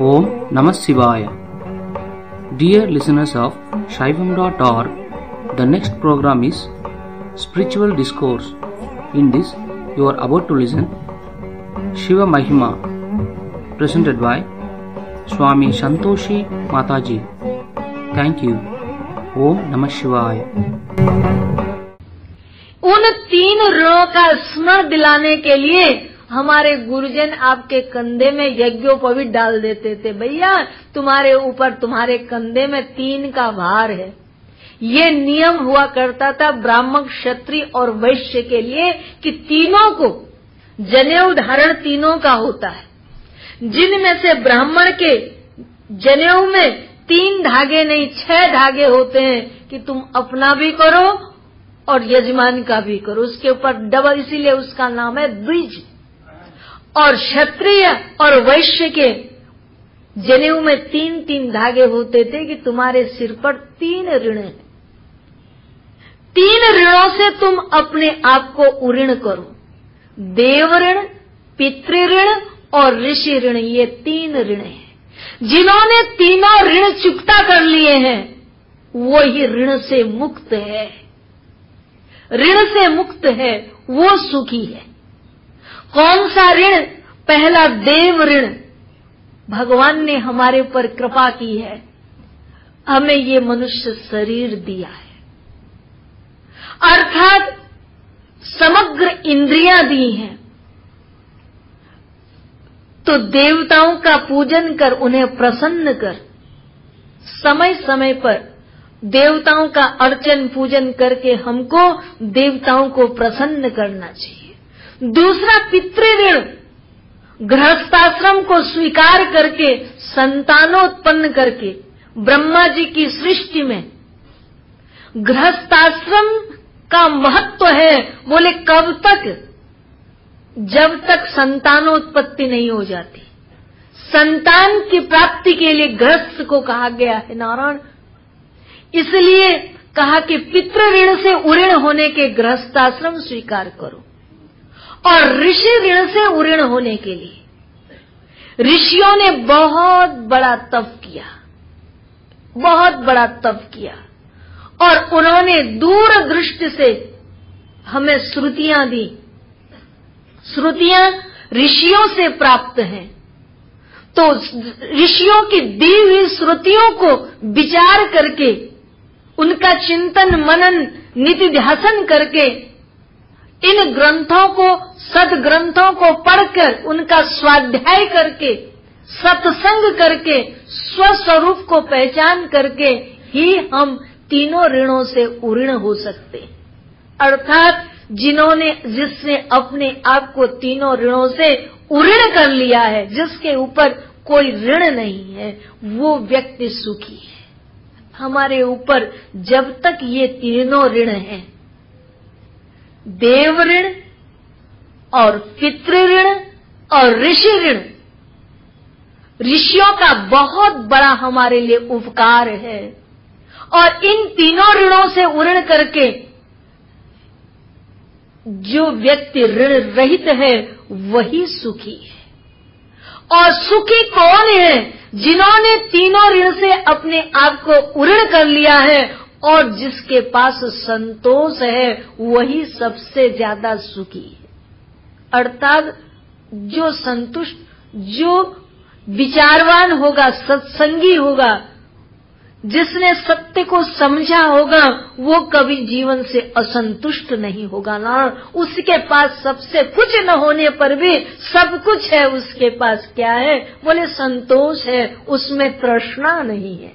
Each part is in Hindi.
Om Namah Shivaya. Dear listeners of Shaivam.org, the next program is Spiritual Discourse. In this, you are about to listen Shiva Mahima, presented by Swami Santoshi Mataji. Thank you. Om Namah Shivaya. उन तीन ऋणों का स्मरण दिलाने के लिए हमारे गुरुजन आपके कंधे में यज्ञोपवीत डाल देते थे। भैया तुम्हारे ऊपर, तुम्हारे कंधे में 3 का भार है। ये नियम हुआ करता था ब्राह्मण, क्षत्रिय और वैश्य के लिए कि तीनों को जनेऊ धारण तीनों का होता है, जिनमें से ब्राह्मण के जनेऊ में 3 धागे नहीं 6 धागे होते हैं कि तुम अपना भी करो और यजमान का भी करो। उसके ऊपर डबल, इसीलिए उसका नाम है द्विज। और क्षत्रिय और वैश्य के जनेऊ में 3-3 धागे होते थे कि तुम्हारे सिर पर 3 ऋण हैं। 3 ऋणों से तुम अपने आप को उऋण करो। देव ऋण, पितृ ऋण और ऋषि ऋण, ये 3 ऋण हैं। जिन्होंने तीनों ऋण चुकता कर लिए हैं वो ही ऋण से मुक्त है। ऋण से मुक्त है वो सुखी है। कौन सा ऋण? पहला देव ऋण। भगवान ने हमारे पर कृपा की है, हमें ये मनुष्य शरीर दिया है, अर्थात समग्र इंद्रियां दी हैं। तो देवताओं का पूजन कर, उन्हें प्रसन्न कर, समय समय पर देवताओं का अर्चन पूजन करके हमको देवताओं को प्रसन्न करना चाहिए। दूसरा पितृ ऋण, गृहस्थाश्रम को स्वीकार करके संतानोत्पन्न करके ब्रह्मा जी की सृष्टि में गृहस्थाश्रम का महत्व है। बोले कब तक? जब तक संतानोत्पत्ति नहीं हो जाती। संतान की प्राप्ति के लिए गृहस्थ को कहा गया है नारायण। इसलिए कहा कि पितृ ऋण से उऋण होने के गृहस्थाश्रम स्वीकार करो। और ऋषि ऋण से उऋण होने के लिए ऋषियों ने बहुत बड़ा तप किया, बहुत बड़ा तप किया, और उन्होंने दूरदृष्टि से हमें श्रुतियां दी। श्रुतियां ऋषियों से प्राप्त हैं। तो ऋषियों की दी हुई श्रुतियों को विचार करके, उनका चिंतन मनन निधि ध्यासन करके, इन ग्रंथों को, सद्ग्रंथों को पढ़कर, उनका स्वाध्याय करके, सत्संग करके, स्वस्वरूप को पहचान करके ही हम तीनों ऋणों से उऋण हो सकते हैं। अर्थात जिसने अपने आप को तीनों ऋणों से उऋण कर लिया है, जिसके ऊपर कोई ऋण नहीं है, वो व्यक्ति सुखी है। हमारे ऊपर जब तक ये तीनों ऋण हैं, देव ऋण और पितृ ऋण और ऋषि ऋण, ऋषियों का बहुत बड़ा हमारे लिए उपकार है। और इन तीनों ऋणों से उऋण करके जो व्यक्ति ऋण रहित है वही सुखी है। और सुखी कौन है? जिन्होंने तीनों ऋण से अपने आप को उऋण कर लिया है और जिसके पास संतोष है वही सबसे ज्यादा सुखी है। अर्थात जो संतुष्ट, जो विचारवान होगा, सत्संगी होगा, जिसने सत्य को समझा होगा, वो कभी जीवन से असंतुष्ट नहीं होगा ना। उसके पास सबसे कुछ न होने पर भी सब कुछ है। उसके पास क्या है? बोले संतोष है, उसमें तृष्णा नहीं है।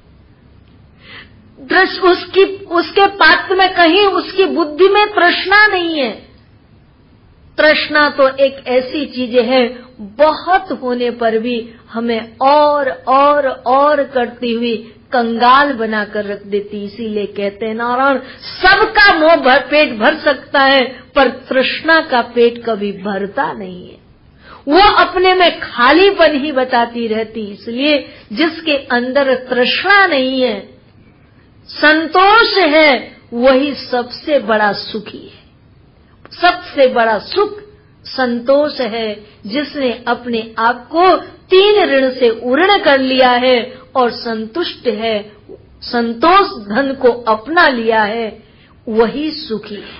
उसके पात्र में कहीं उसकी बुद्धि में तृष्णा नहीं है। तृष्णा तो एक ऐसी चीज है, बहुत होने पर भी हमें और करती हुई कंगाल बनाकर रख देती। इसीलिए कहते हैं नारायण, सबका मुंह पेट भर सकता है पर तृष्णा का पेट कभी भरता नहीं है। वो अपने में खालीपन ही बताती रहती। इसलिए जिसके अंदर तृष्णा नहीं है, संतोष है, वही सबसे बड़ा सुखी है। सबसे बड़ा सुख संतोष है जिसने अपने आप को 3 ऋण से उऋण कर लिया है और संतुष्ट है, संतोष धन को अपना लिया है, वही सुखी है।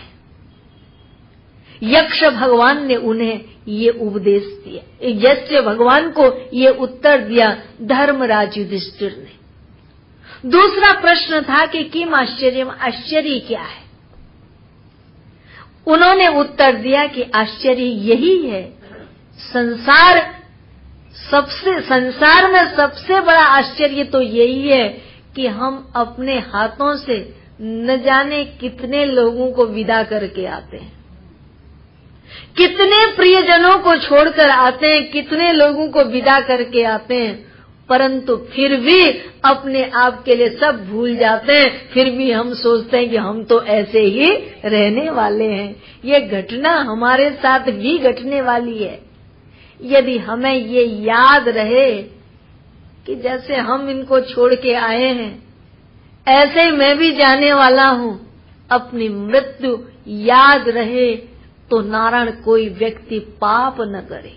यक्ष भगवान ने उन्हें ये उपदेश दिया, जैसे भगवान को ये उत्तर दिया धर्मराज युधिष्ठिर ने। दूसरा प्रश्न था कि किम आश्चर्यम, आश्चर्य क्या है? उन्होंने उत्तर दिया कि आश्चर्य यही है, संसार में सबसे बड़ा आश्चर्य तो यही है कि हम अपने हाथों से न जाने कितने लोगों को विदा करके आते हैं, कितने प्रियजनों को छोड़कर आते हैं, कितने लोगों को विदा करके आते हैं, परंतु फिर भी अपने आप के लिए सब भूल जाते हैं। फिर भी हम सोचते हैं कि हम तो ऐसे ही रहने वाले हैं। ये घटना हमारे साथ भी घटने वाली है। यदि हमें ये याद रहे कि जैसे हम इनको छोड़ के आए हैं, ऐसे ही मैं भी जाने वाला हूँ, अपनी मृत्यु याद रहे, तो नारायण कोई व्यक्ति पाप न करे,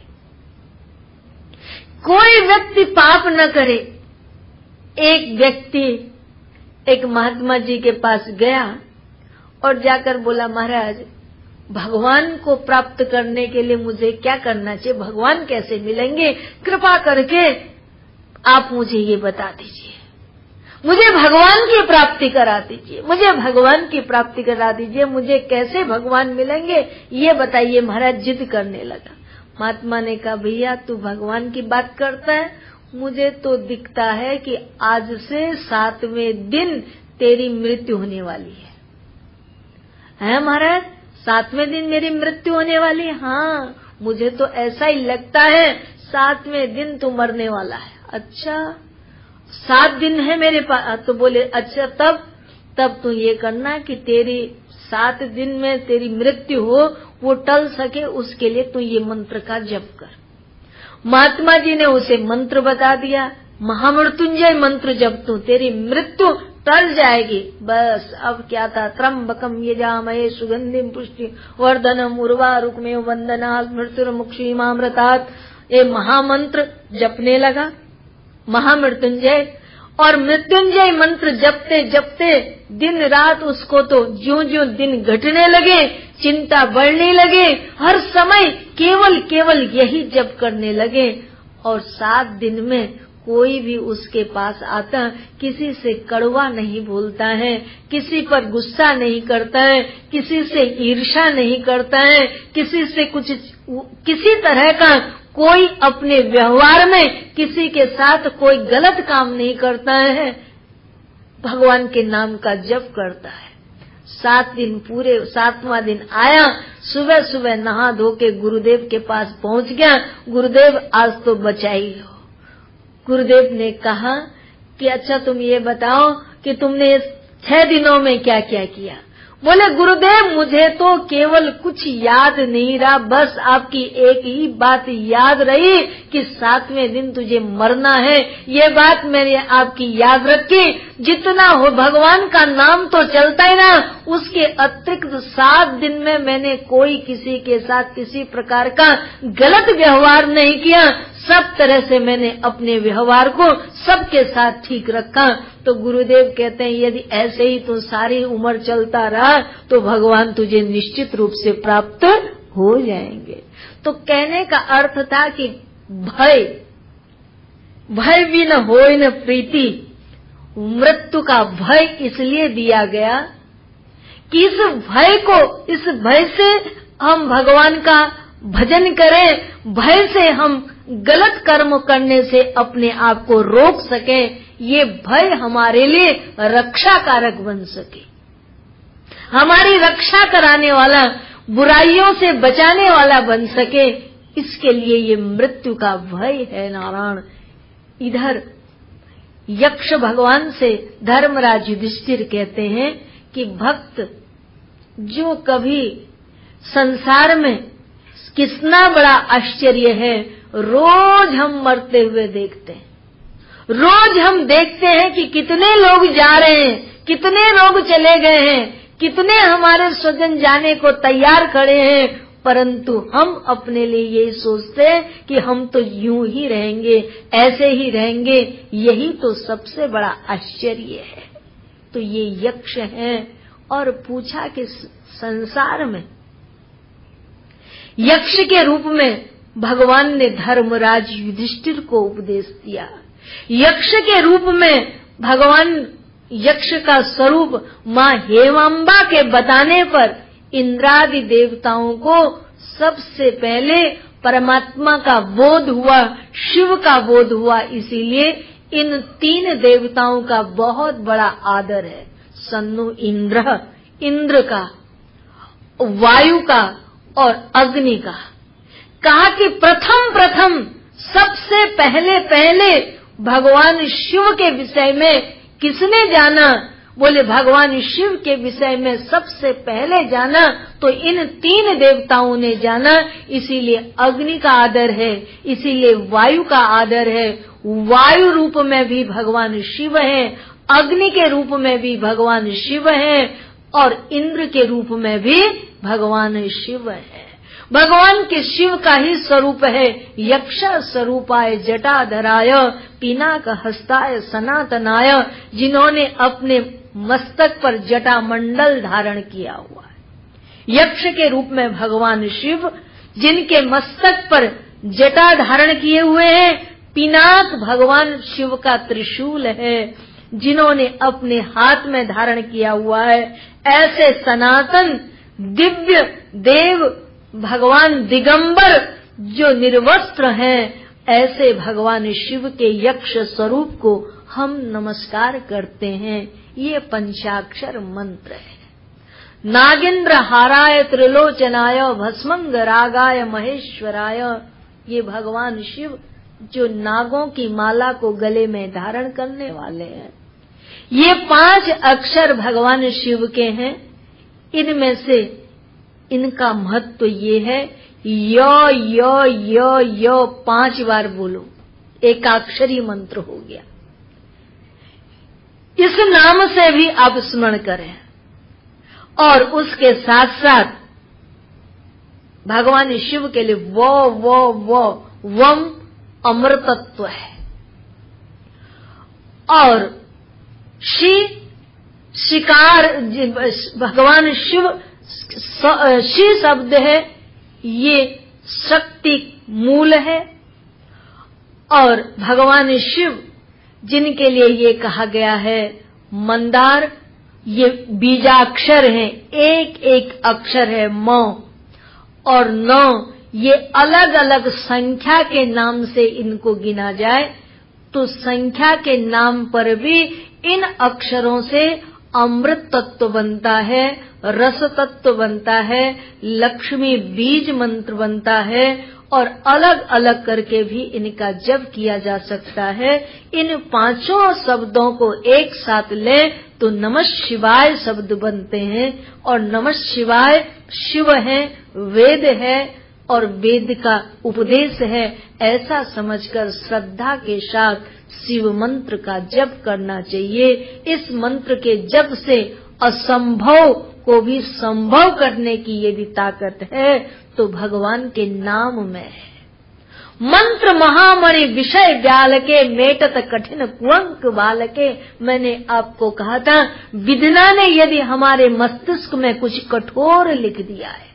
कोई व्यक्ति पाप न करे। एक व्यक्ति एक महात्मा जी के पास गया और जाकर बोला, महाराज भगवान को प्राप्त करने के लिए मुझे क्या करना चाहिए, भगवान कैसे मिलेंगे, कृपा करके आप मुझे ये बता दीजिए, मुझे भगवान की प्राप्ति करा दीजिए, मुझे भगवान की प्राप्ति करा दीजिए, मुझे कैसे भगवान मिलेंगे ये बताइए। महाराज जिद करने लगा। महात्मा ने कहा, भैया तू भगवान की बात करता है, मुझे तो दिखता है कि आज से 7वें दिन तेरी मृत्यु होने वाली है महाराज? 7वें दिन मेरी मृत्यु होने वाली है? हाँ, मुझे तो ऐसा ही लगता है, 7वें दिन तू मरने वाला है। अच्छा, 7 दिन है मेरे पास? तो बोले अच्छा, तब तू ये करना कि तेरी 7 दिन में तेरी मृत्यु हो, वो टल सके, उसके लिए तू ये मंत्र का जप कर। महात्मा जी ने उसे मंत्र बता दिया, महामृत्युंजय मंत्र जप तू, तेरी मृत्यु टल जाएगी। बस अब क्या था, त्र्यंबकम यजामहे सुगंधिम पुष्टि वर्धनम उर्वारुकमेव वंदनात् मृत्युर्मुक्षीमामृतात्, ये महामंत्र जपने लगा, महामृत्युंजय। और मृत्युंजय मंत्र जपते जपते दिन रात उसको तो ज्यों-ज्यों दिन घटने लगे, चिंता बढ़ने लगे, हर समय केवल यही जप करने लगे। और 7 दिन में कोई भी उसके पास आता, किसी से कड़वा नहीं बोलता है, किसी पर गुस्सा नहीं करता है, किसी से ईर्ष्या नहीं करता है, किसी तरह का कोई अपने व्यवहार में किसी के साथ कोई गलत काम नहीं करता है, भगवान के नाम का जप करता है। 7 दिन पूरे, 7वां दिन आया, सुबह सुबह नहा धो के गुरुदेव के पास पहुंच गया। गुरुदेव आज तो बचाई हो। गुरुदेव ने कहा कि अच्छा तुम ये बताओ कि तुमने इस 6 दिनों में क्या क्या किया। बोले गुरुदेव मुझे तो केवल कुछ याद नहीं रहा, बस आपकी एक ही बात याद रही कि 7वें दिन तुझे मरना है, ये बात मैंने आपकी याद रखी। जितना हो भगवान का नाम तो चलता ही ना, उसके अतिरिक्त 7 दिन में मैंने कोई किसी के साथ किसी प्रकार का गलत व्यवहार नहीं किया, सब तरह से मैंने अपने व्यवहार को सबके साथ ठीक रखा। तो गुरुदेव कहते हैं यदि ऐसे ही तू सारी उम्र चलता रहा तो भगवान तुझे निश्चित रूप से प्राप्त हो जाएंगे। तो कहने का अर्थ था कि भय भी न होय न प्रीति, मृत्यु का भय इसलिए दिया गया कि इस भय से हम भगवान का भजन करें, भय से हम गलत कर्म करने से अपने आप को रोक सकें, ये भय हमारे लिए रक्षा कारक बन सके, हमारी रक्षा कराने वाला, बुराइयों से बचाने वाला बन सके, इसके लिए ये मृत्यु का भय है नारायण। इधर यक्ष भगवान से धर्मराज युधिष्ठिर कहते हैं कि भक्त जो कभी संसार में कितना बड़ा आश्चर्य है, रोज हम मरते हुए देखते हैं, रोज हम देखते हैं कि कितने लोग जा रहे हैं, कितने लोग चले गए हैं, कितने हमारे स्वजन जाने को तैयार खड़े हैं, परंतु हम अपने लिए यही सोचते हैं कि हम तो यूं ही रहेंगे, ऐसे ही रहेंगे। यही तो सबसे बड़ा आश्चर्य है। तो ये यक्ष हैं। और पूछा कि संसार में यक्ष के रूप में भगवान ने धर्मराज युधिष्ठिर को उपदेश दिया। यक्ष के रूप में भगवान यक्ष का स्वरूप मां हेमांबा के बताने पर इंद्रादि देवताओं को सबसे पहले परमात्मा का बोध हुआ, शिव का बोध हुआ। इसीलिए इन 3 देवताओं का बहुत बड़ा आदर है। सन्नु इंद्र का, वायु का और अग्नि का। कहा कि प्रथम सबसे पहले भगवान शिव के विषय में किसने जाना? बोले भगवान शिव के विषय में सबसे पहले जाना तो इन 3 देवताओं ने जाना। इसीलिए अग्नि का आदर है, इसीलिए वायु का आदर है। वायु रूप में भी भगवान शिव हैं, अग्नि के रूप में भी भगवान शिव हैं और इंद्र के रूप में भी भगवान शिव हैं। भगवान के शिव का ही स्वरूप है यक्ष स्वरूपाय जटाधराय पिनाक हस्ताय सनातनाय, जिन्होंने अपने मस्तक पर जटा मंडल धारण किया हुआ है। यक्ष के रूप में भगवान शिव, जिनके मस्तक पर जटा धारण किए हुए हैं। पिनाक भगवान शिव का त्रिशूल है, जिन्होंने अपने हाथ में धारण किया हुआ है। ऐसे सनातन दिव्य देव भगवान दिगंबर जो निर्वस्त्र हैं, ऐसे भगवान शिव के यक्ष स्वरूप को हम नमस्कार करते हैं। ये पंचाक्षर मंत्र है। नागेंद्र हाराय त्रिलोचनाय भस्मंग रागाय महेश्वराय, ये भगवान शिव जो नागों की माला को गले में धारण करने वाले हैं। ये 5 अक्षर भगवान शिव के हैं। इनमें से इनका महत्व ये है, य 5 बार बोलो, एकाक्षरी मंत्र हो गया। इस नाम से भी आप स्मरण करें और उसके साथ साथ भगवान शिव के लिए वम अमृतत्व है और शिकार भगवान शिव शी शब्द है, ये शक्ति मूल है। और भगवान शिव जिनके लिए ये कहा गया है मंदार, ये बीजाक्षर हैं, एक अक्षर है म और 9, ये अलग अलग संख्या के नाम से इनको गिना जाए तो संख्या के नाम पर भी इन अक्षरों से अमृत तत्व बनता है, रस तत्व बनता है, लक्ष्मी बीज मंत्र बनता है और अलग अलग करके भी इनका जप किया जा सकता है। इन 5 शब्दों को एक साथ लें तो नमः शिवाय शब्द बनते हैं और नमः शिवाय शिव है, वेद है और वेद का उपदेश है। ऐसा समझकर श्रद्धा के साथ शिव मंत्र का जप करना चाहिए। इस मंत्र के जप से असंभव को भी संभव करने की यदि ताकत है तो भगवान के नाम में है। मंत्र महामणि विषय व्याल के मेटत कठिन कुंक बाल के। मैंने आपको कहा था विद्ना ने यदि हमारे मस्तिष्क में कुछ कठोर लिख दिया है,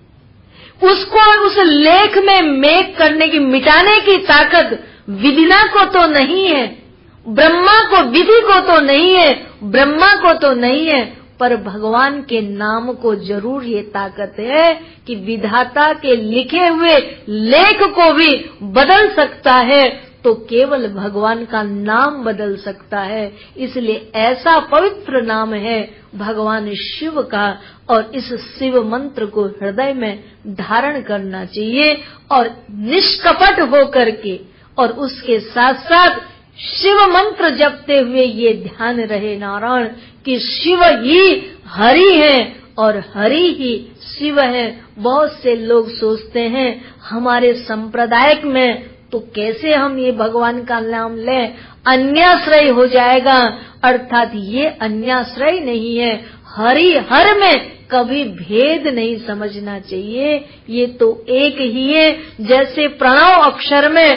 उसको उस लेख में मेक करने की, मिटाने की ताकत विद्ना को तो नहीं है, ब्रह्मा को, विधि को तो नहीं है, ब्रह्मा को तो नहीं है, पर भगवान के नाम को जरूर ये ताकत है कि विधाता के लिखे हुए लेख को भी बदल सकता है। तो केवल भगवान का नाम बदल सकता है। इसलिए ऐसा पवित्र नाम है भगवान शिव का और इस शिव मंत्र को हृदय में धारण करना चाहिए और निष्कपट होकर के, और उसके साथ साथ शिव मंत्र जपते हुए ये ध्यान रहे नारायण कि शिव ही हरि है और हरि ही शिव है। बहुत से लोग सोचते हैं हमारे संप्रदाय में तो कैसे हम ये भगवान का नाम लें, अन्याश्रय हो जाएगा। अर्थात ये अन्याश्रय नहीं है, हरि हर में कभी भेद नहीं समझना चाहिए। ये तो एक ही है। जैसे प्रणव अक्षर में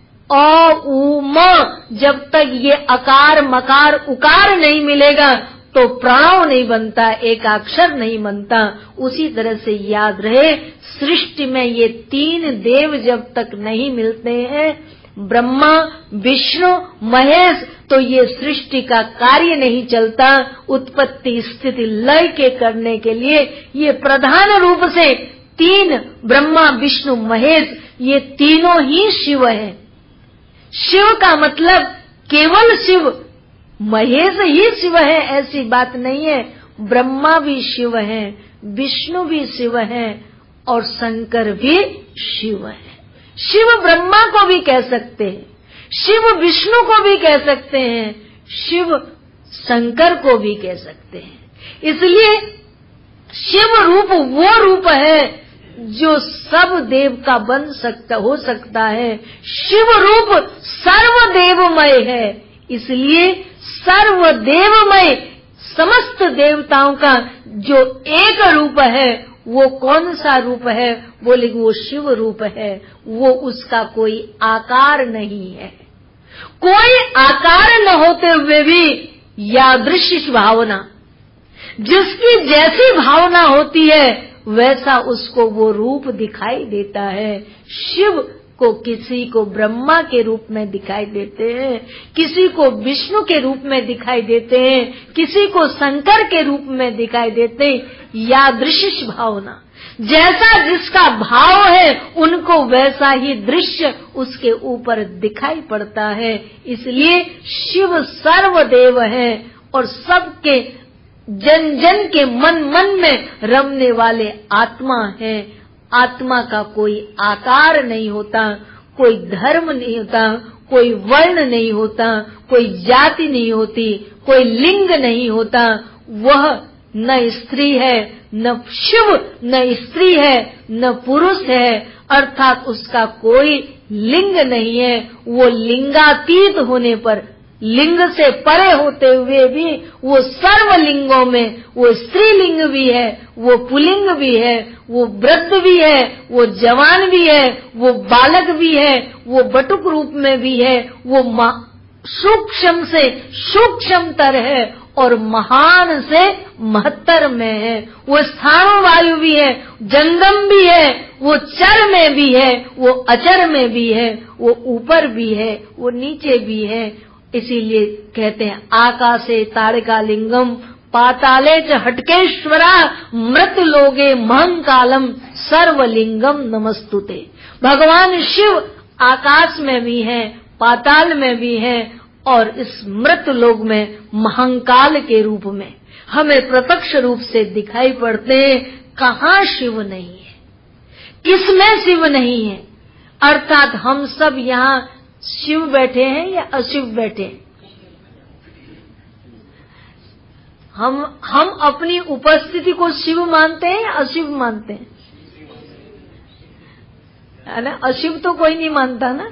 अ उ म, जब तक ये अकार मकार उकार नहीं मिलेगा तो प्रणव नहीं बनता, एक अक्षर नहीं बनता। उसी तरह से याद रहे, सृष्टि में ये तीन देव जब तक नहीं मिलते हैं, ब्रह्मा विष्णु महेश, तो ये सृष्टि का कार्य नहीं चलता। उत्पत्ति स्थिति लय के करने के लिए ये प्रधान रूप से तीन ब्रह्मा विष्णु महेश, ये तीनों ही शिव है। शिव का मतलब केवल शिव, महेश ही शिव है ऐसी बात नहीं है। ब्रह्मा भी शिव है, विष्णु भी शिव है और शंकर भी शिव है। शिव ब्रह्मा को भी कह सकते हैं, शिव विष्णु को भी कह सकते हैं, शिव शंकर को भी कह सकते हैं। इसलिए शिव रूप वो रूप है जो सब देव का बन सकता हो सकता है। शिव रूप सर्वदेवमय है, इसलिए सर्वदेवमय समस्त देवताओं का जो एक रूप है, वो कौन सा रूप है? बोले वो शिव रूप है। वो उसका कोई आकार नहीं है। कोई आकार न होते हुए भी यादृश भावना, जिसकी जैसी भावना होती है वैसा उसको वो रूप दिखाई देता है। शिव को किसी को ब्रह्मा के रूप में दिखाई देते हैं, किसी को विष्णु के रूप में दिखाई देते हैं, किसी को शंकर के रूप में दिखाई देते हैं। यादृश भावना, जैसा जिसका भाव है उनको वैसा ही दृश्य उसके ऊपर दिखाई पड़ता है। इसलिए शिव सर्वदेव है और सबके जन जन के मन मन में रमने वाले आत्मा है। आत्मा का कोई आकार नहीं होता, कोई धर्म नहीं होता, कोई वर्ण नहीं होता, कोई जाति नहीं होती, कोई लिंग नहीं होता। वह न स्त्री है, न शिव न स्त्री है, न पुरुष है, अर्थात उसका कोई लिंग नहीं है। वो लिंगातीत होने पर, लिंग से परे होते हुए भी वो सर्वलिंगों में, वो स्त्रीलिंग भी है, वो पुल्लिंग भी है, वो वृद्ध भी है, वो जवान भी है, वो बालक भी है, वो बटुक रूप में भी है, वो सूक्ष्म से सूक्ष्मतर है और महान से महत्तर में है। वो स्थाणु वायु भी है, जंगम भी है, वो चर में भी है, वो अचर में भी है, वो ऊपर भी है, वो नीचे भी है। इसीलिए कहते हैं आकाशे ताड़का लिंगम पाताले च हटकेश्वरा मृत लोगे महंकालम सर्वलिंगम नमस्तुते। भगवान शिव आकाश में भी है, पाताल में भी है और इस मृत लोक में महंकाल के रूप में हमें प्रत्यक्ष रूप से दिखाई पड़ते हैं। कहाँ शिव नहीं है, किसमें शिव नहीं है? अर्थात हम सब यहाँ शिव बैठे हैं या अशिव बैठे हैं? हम अपनी उपस्थिति को शिव मानते हैं या अशिव मानते हैं? है ना? अशिव तो कोई नहीं मानता ना।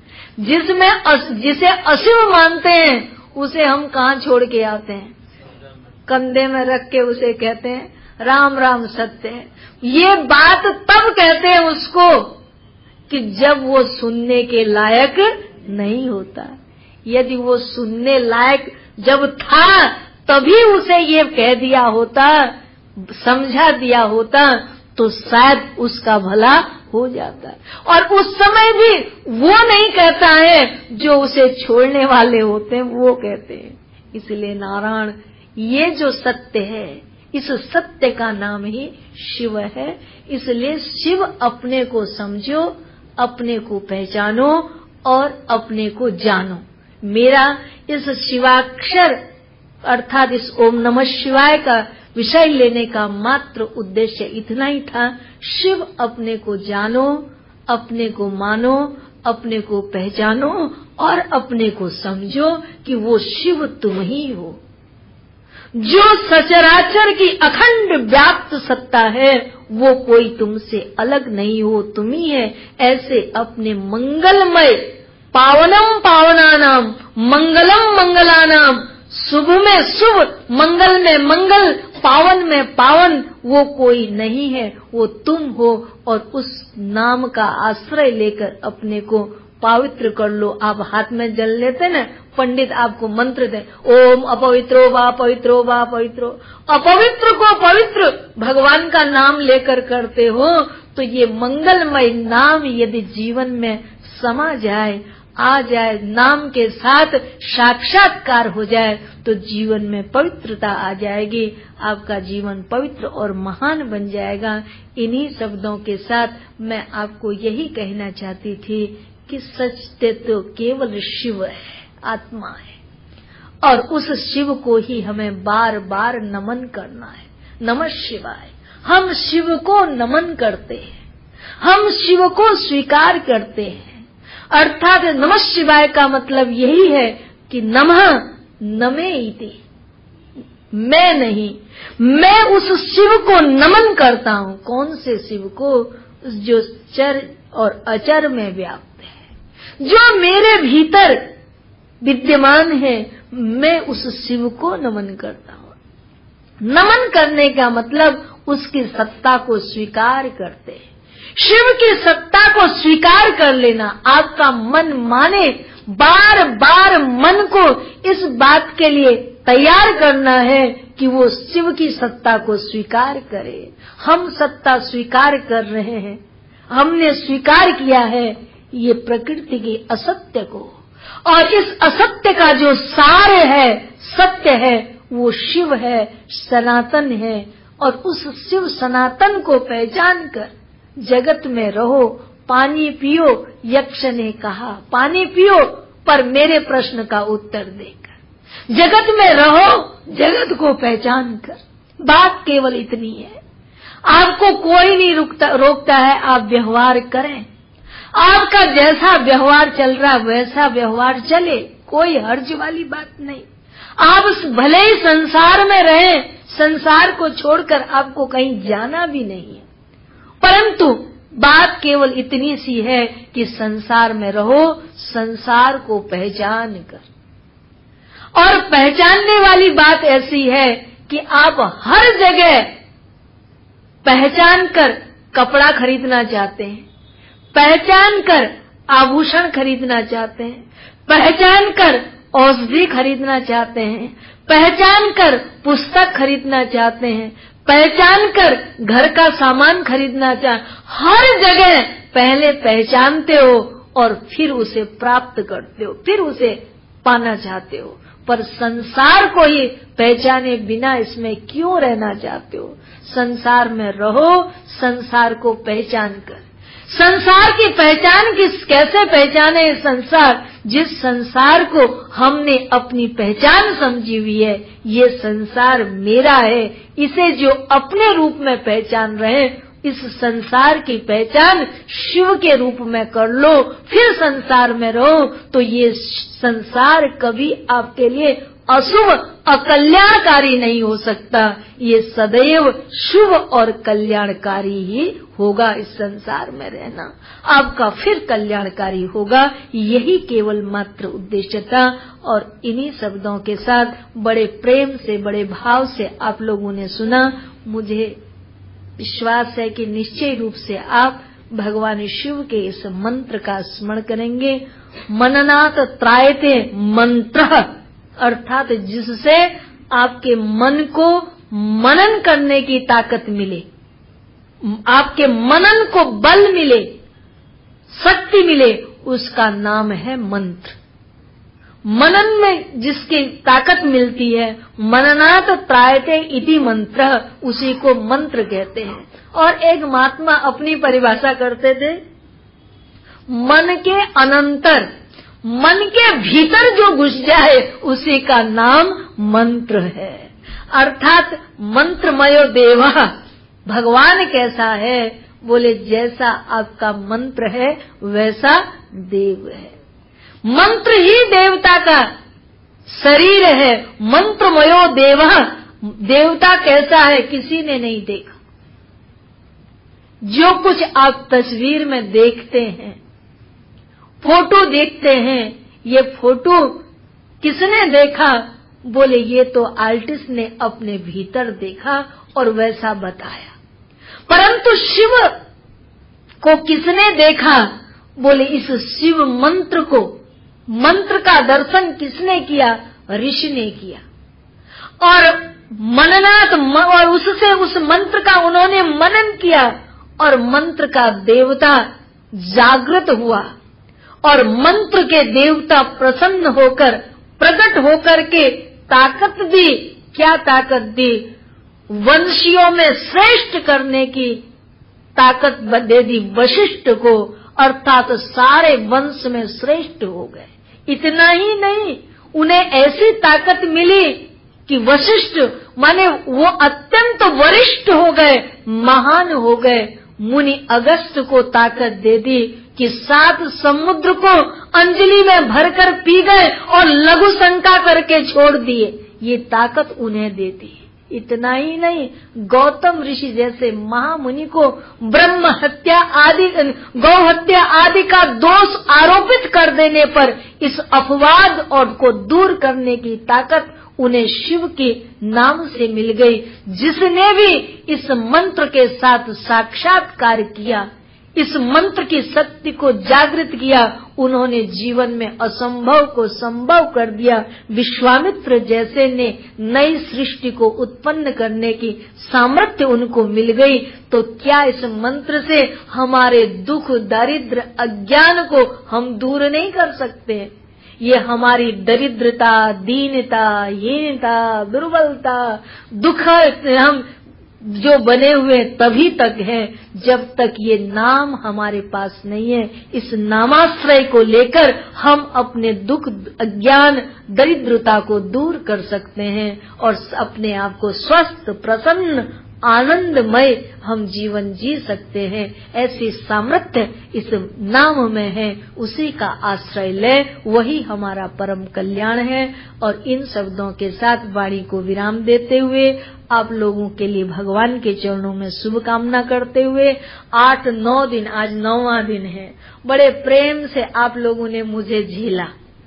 जिसे अशिव मानते हैं उसे हम कहाँ छोड़ के आते हैं? कंधे में रख के उसे कहते हैं राम राम सत्य है। ये बात तब कहते हैं उसको कि जब वो सुनने के लायक नहीं होता। यदि वो सुनने लायक जब था तभी उसे ये कह दिया होता, समझा दिया होता, तो शायद उसका भला हो जाता। और उस समय भी वो नहीं कहता है, जो उसे छोड़ने वाले होते हैं वो कहते हैं। इसलिए नारायण, ये जो सत्य है, इस सत्य का नाम ही शिव है। इसलिए शिव अपने को समझो, अपने को पहचानो और अपने को जानो। मेरा इस शिवाक्षर अर्थात इस ओम नमः शिवाय का विषय लेने का मात्र उद्देश्य इतना ही था। शिव अपने को जानो, अपने को मानो, अपने को पहचानो और अपने को समझो कि वो शिव तुम ही हो। जो सचराचर की अखंड व्याप्त सत्ता है वो कोई तुमसे अलग नहीं हो, तुम ही है। ऐसे अपने मंगलमय पावनम पावनानाम मंगलम मंगलानाम, शुभ में शुभ, मंगल में मंगल पावन में पावन वो कोई नहीं है, वो तुम हो। और उस नाम का आश्रय लेकर अपने को पवित्र कर लो। आप हाथ में जल लेते ना, पंडित आपको मंत्र दे, ओम अपवित्रो वा पवित्रो वा पवित्रो। अपवित्र को पवित्र भगवान का नाम लेकर करते हो तो ये मंगलमय नाम यदि जीवन में समा जाए, आ जाए, नाम के साथ साक्षात्कार हो जाए तो जीवन में पवित्रता आ जाएगी, आपका जीवन पवित्र और महान बन जाएगा। इन्हीं शब्दों के साथ मैं आपको यही कहना चाहती थी कि सच तो केवल शिव है, आत्मा है, और उस शिव को ही हमें बार बार नमन करना है। नमः शिवाय। हम शिव को नमन करते हैं, हम शिव को स्वीकार करते हैं। अर्थात नमः शिवाय का मतलब यही है कि नमः नमे इति, मैं नहीं, मैं उस शिव को नमन करता हूँ। कौन से शिव को? जो चर और अचर में व्याप्त है, जो मेरे भीतर विद्यमान है, मैं उस शिव को नमन करता हूँ। नमन करने का मतलब उसकी सत्ता को स्वीकार करते हैं। शिव की सत्ता को स्वीकार कर लेना, आपका मन माने, बार बार मन को इस बात के लिए तैयार करना है कि वो शिव की सत्ता को स्वीकार करे। हम सत्ता स्वीकार कर रहे हैं, हमने स्वीकार किया है ये प्रकृति की असत्य को, और इस असत्य का जो सार है, सत्य है, वो शिव है, सनातन है। और उस शिव सनातन को पहचान कर जगत में रहो। पानी पियो, यक्ष ने कहा, पानी पियो पर मेरे प्रश्न का उत्तर देकर। जगत में रहो, जगत को पहचान कर। बात केवल इतनी है, आपको कोई नहीं रोकता है, आप व्यवहार करें। आपका जैसा व्यवहार चल रहा वैसा व्यवहार चले, कोई हर्ज वाली बात नहीं। आप भले ही संसार में रहें, संसार को छोड़कर आपको कहीं जाना भी नहीं है, परंतु बात केवल इतनी सी है कि संसार में रहो, संसार को पहचान कर। और पहचानने वाली बात ऐसी है कि आप हर जगह पहचान कर कपड़ा खरीदना चाहते हैं, पहचान कर आभूषण खरीदना चाहते हैं, पहचान कर औषधि खरीदना चाहते हैं, पहचान कर पुस्तक खरीदना चाहते हैं, पहचान कर घर का सामान खरीदना हर जगह पहले पहचानते हो और फिर उसे प्राप्त करते हो, फिर उसे पाना चाहते हो। पर संसार को ही पहचाने बिना इसमें क्यों रहना चाहते हो? संसार में रहो, संसार को पहचान कर। संसार की पहचान कैसे पहचाने? संसार, जिस संसार को हमने अपनी पहचान समझी हुई है, ये संसार मेरा है, इसे जो अपने रूप में पहचान रहे, इस संसार की पहचान शिव के रूप में कर लो, फिर संसार में रहो, तो ये संसार कभी आपके लिए अशुभ अकल्याणकारी नहीं हो सकता। ये सदैव शुभ और कल्याणकारी ही होगा। इस संसार में रहना आपका फिर कल्याणकारी होगा, यही केवल मात्र उद्देश्य था। और इन्हीं शब्दों के साथ बड़े प्रेम से, बड़े भाव से आप लोगों ने सुना। मुझे विश्वास है कि निश्चय रूप से आप भगवान शिव के इस मंत्र का स्मरण करेंगे। मननात् त्रायते मंत्र, अर्थात जिससे आपके मन को मनन करने की ताकत मिले, आपके मनन को बल मिले, शक्ति मिले, उसका नाम है मंत्र। मनन में जिसकी ताकत मिलती है, मननात् त्रायते इति मंत्र, उसी को मंत्र कहते हैं। और एक महात्मा अपनी परिभाषा करते थे, मन के अनंतर, मन के भीतर जो घुस जाए उसी का नाम मंत्र है। अर्थात मंत्रमयो देवा, भगवान कैसा है? बोले जैसा आपका मंत्र है वैसा देव है। मंत्र ही देवता का शरीर है। मंत्रमयो देवा, देवता कैसा है किसी ने नहीं देखा। जो कुछ आप तस्वीर में देखते हैं, फोटो देखते हैं, ये फोटो किसने देखा? बोले ये तो आर्टिस्ट ने अपने भीतर देखा और वैसा बताया। परंतु शिव को किसने देखा? बोले इस शिव मंत्र को, मंत्र का दर्शन किसने किया? ऋषि ने किया। और मननाथ, और उससे उस मंत्र का उन्होंने मनन किया और मंत्र का देवता जागृत हुआ और मंत्र के देवता प्रसन्न होकर, प्रकट होकर के ताकत दी। क्या ताकत दी? वंशियों में श्रेष्ठ करने की ताकत दे दी वशिष्ठ को, अर्थात सारे वंश में श्रेष्ठ हो गए। इतना ही नहीं, उन्हें ऐसी ताकत मिली कि वशिष्ठ माने वो अत्यंत वरिष्ठ हो गए, महान हो गए। मुनि अगस्त को ताकत दे दी कि 7 समुद्र को अंजलि में भरकर पी गए और लघु शंका करके छोड़ दिए। ये ताकत उन्हें दे दी। इतना ही नहीं, गौतम ऋषि जैसे महामुनि को ब्रह्म हत्या आदि, गौ हत्या आदि का दोष आरोपित कर देने पर इस अपवाद और को दूर करने की ताकत उन्हें शिव के नाम से मिल गई। जिसने भी इस मंत्र के साथ साक्षात्कार किया, इस मंत्र की शक्ति को जागृत किया, उन्होंने जीवन में असंभव को संभव कर दिया। विश्वामित्र जैसे ने नई सृष्टि को उत्पन्न करने की सामर्थ्य उनको मिल गई। तो क्या इस मंत्र से हमारे दुख, दारिद्र्य, अज्ञान को हम दूर नहीं कर सकते? ये हमारी दरिद्रता, दीनता, हीनता, दुर्बलता, दुख हम जो बने हुए तभी तक है जब तक ये नाम हमारे पास नहीं है। इस नामाश्रय को लेकर हम अपने दुख, अज्ञान, दरिद्रता को दूर कर सकते हैं और अपने आप को स्वस्थ, प्रसन्न, आनंदमय हम जीवन जी सकते हैं। ऐसी सामर्थ्य इस नाम में है, उसी का आश्रय ले, वही हमारा परम कल्याण है। और इन शब्दों के साथ वाणी को विराम देते हुए आप लोगों के लिए भगवान के चरणों में शुभ कामना करते हुए 8-9 दिन, आज 9वां दिन है, बड़े प्रेम से आप लोगों ने मुझे झेला।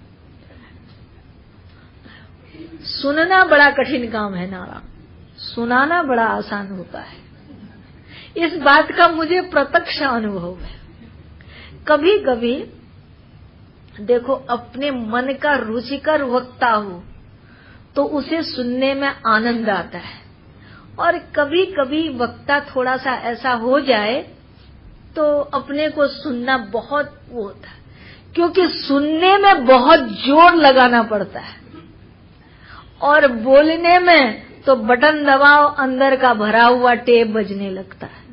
सुनना बड़ा कठिन काम है नारा, सुनाना बड़ा आसान होता है। इस बात का मुझे प्रत्यक्ष अनुभव है। कभी कभी देखो, अपने मन का रुचिकर वक्ता हो तो उसे सुनने में आनंद आता है, और कभी कभी वक्ता थोड़ा सा ऐसा हो जाए तो अपने को सुनना बहुत वो होता है, क्योंकि सुनने में बहुत जोर लगाना पड़ता है और बोलने में तो बटन दबाओ, अंदर का भरा हुआ टेप बजने लगता है।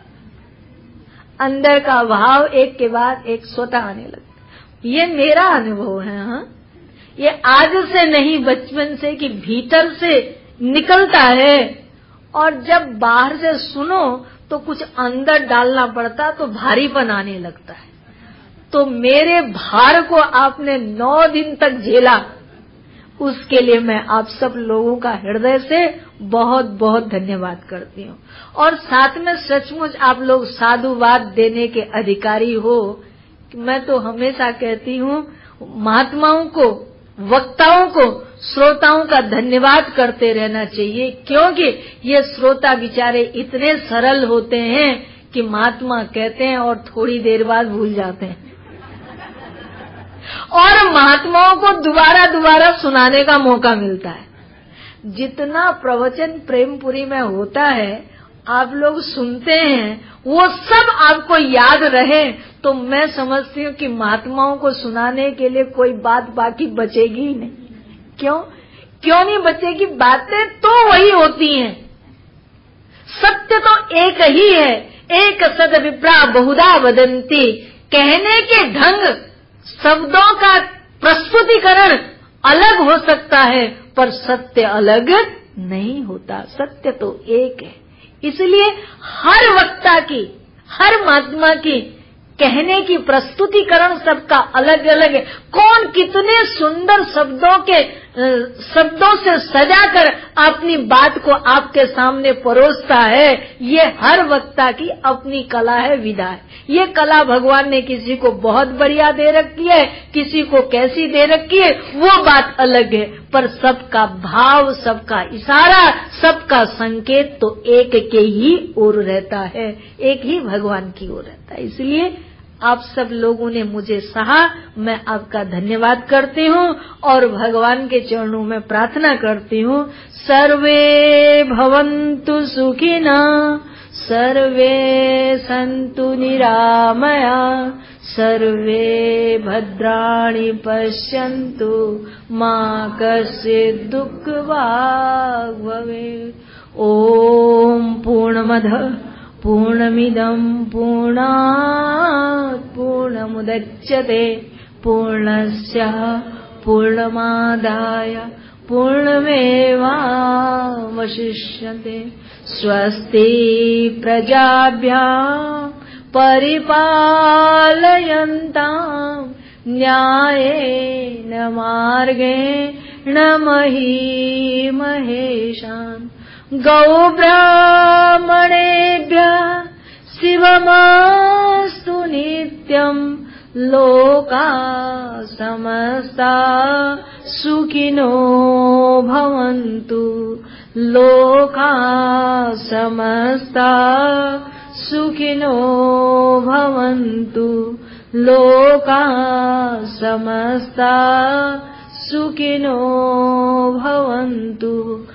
अंदर का भाव एक के बाद एक स्वतः आने लगता है। ये मेरा अनुभव है। हाँ, ये आज से नहीं, बचपन से, कि भीतर से निकलता है और जब बाहर से सुनो तो कुछ अंदर डालना पड़ता तो भारीपन आने लगता है। तो मेरे भार को आपने 9 दिन तक झेला, उसके लिए मैं आप सब लोगों का हृदय से बहुत बहुत धन्यवाद करती हूँ। और साथ में सचमुच आप लोग साधुवाद देने के अधिकारी हो। मैं तो हमेशा कहती हूँ, महात्माओं को, वक्ताओं को, श्रोताओं का धन्यवाद करते रहना चाहिए, क्योंकि ये श्रोता बेचारे इतने सरल होते हैं कि महात्मा कहते हैं और थोड़ी देर बाद भूल जाते हैं, और महात्माओं को दोबारा दोबारा सुनाने का मौका मिलता है। जितना प्रवचन प्रेमपुरी में होता है, आप लोग सुनते हैं, वो सब आपको याद रहे तो मैं समझती हूँ कि महात्माओं को सुनाने के लिए कोई बात बाकी बचेगी ही नहीं। क्यों नहीं बचेगी? बातें तो वही होती हैं, सत्य तो एक ही है। एक सद विप्रा बहुधा वदंती। कहने के ढंग, शब्दों का प्रस्तुतिकरण अलग हो सकता है, पर सत्य अलग नहीं होता। सत्य तो एक है। इसलिए हर वक्ता की, हर महात्मा की कहने की प्रस्तुतिकरण सबका अलग अलग है। कौन कितने सुंदर शब्दों के शब्दों से सजाकर अपनी बात को आपके सामने परोसता है, ये हर वक्ता की अपनी कला है, विधा है। ये कला भगवान ने किसी को बहुत बढ़िया दे रखी है, किसी को कैसी दे रखी है वो बात अलग है, पर सबका भाव, सबका इशारा, सबका संकेत तो एक के ही ओर रहता है, एक ही भगवान की ओर रहता है। इसलिए आप सब लोगों ने मुझे सहा, मैं आपका धन्यवाद करती हूँ और भगवान के चरणों में प्रार्थना करती हूँ, सर्वे भवन्तु सुखिनः, सर्वे सन्तु निरामया, सर्वे भद्राणि पश्यन्तु, मा कश्चित् दुःखभाग् भवेत्। ॐ पूर्णमदः पूर्णमिदं पूर्णात् पूर्णमुदच्यते, पूर्णस्य पूर्णमादाय पूर्णमेवावशिष्यते। स्वस्ति प्रजाभ्यां परिपालयन्तां न्यायेन मार्गेण मही महेशान्। गौब्राह्मणेभ्यः शिवमस्तु नित्यं, लोकाः समस्ताः सुखिनो भवन्तु, लोकाः समस्ताः सुखिनो भवन्तु, लोकाः समस्ताः सुखिनो भवन्तु।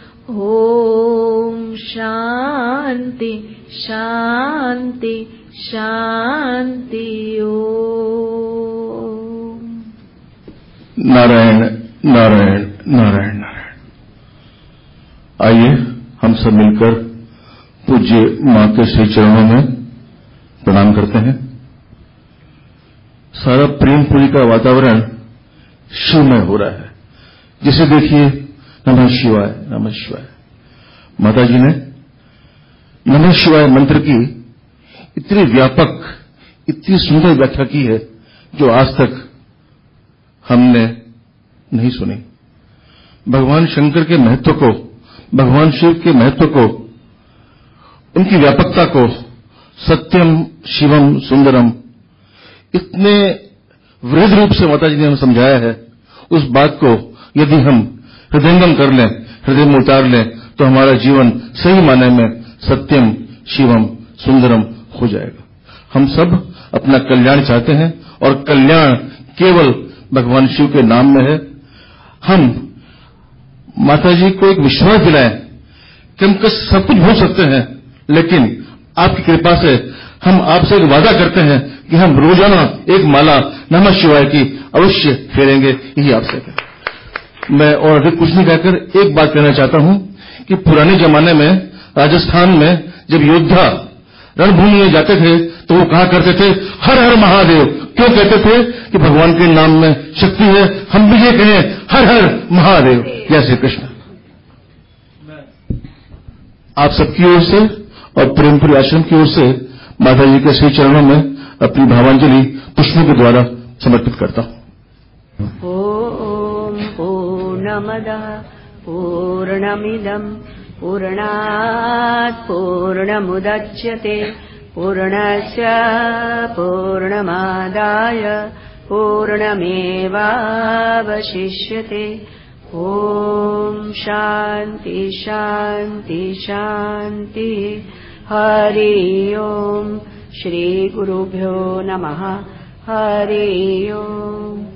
ओम शांति शांति शांति। ओम नारायण नारायण नारायण नारायण। आइए हम सब मिलकर पूज्य मां के श्री चरणों में प्रणाम करते हैं। सारा प्रेमपुरी का वातावरण शिवमय हो रहा है। जिसे देखिए नमः शिवाय नमः शिवाय। माता जी ने नमः शिवाय मंत्र की इतनी व्यापक, इतनी सुंदर व्याख्या की है जो आज तक हमने नहीं सुनी। भगवान शंकर के महत्व को, भगवान शिव के महत्व को, उनकी व्यापकता को, सत्यम शिवम सुंदरम, इतने वृहद रूप से माता जी ने हमें समझाया है। उस बात को यदि हम हृदयंगम कर लें, हृदय में उतार लें, तो हमारा जीवन सही माने में सत्यम शिवम सुंदरम हो जाएगा। हम सब अपना कल्याण चाहते हैं और कल्याण केवल भगवान शिव के नाम में है। हम माता जी को एक विश्वास दिलाएं कि हम सब कुछ भूल सकते हैं, लेकिन आपकी कृपा से हम आपसे एक वादा करते हैं कि हम रोजाना एक माला नमः शिवाय की अवश्य फेरेंगे। यही आपसे है। मैं और अधिक कुछ नहीं कहकर एक बात कहना चाहता हूं कि पुराने जमाने में राजस्थान में जब योद्धा रणभूमि में जाते थे तो वो कहा करते थे हर हर महादेव। क्यों कहते थे? कि भगवान के नाम में शक्ति है। हम भी ये कहें हर हर महादेव। जय श्री कृष्ण। आप सबकी ओर से और प्रेमपुरी आश्रम की ओर से माता जी के श्री चरणों में अपनी भावांजलि पुष्पों के द्वारा समर्पित करता हूं। ओम पूर्णमदः पूर्णमिदं पूर्णात् पूर्णमुदच्यते, पूर्णस्य पूर्णमादाय पूर्णमेवावशिष्यते। ओम शांति शांति शांति। हरि ओम। श्री गुरुभ्यो नमः। हरि ओम।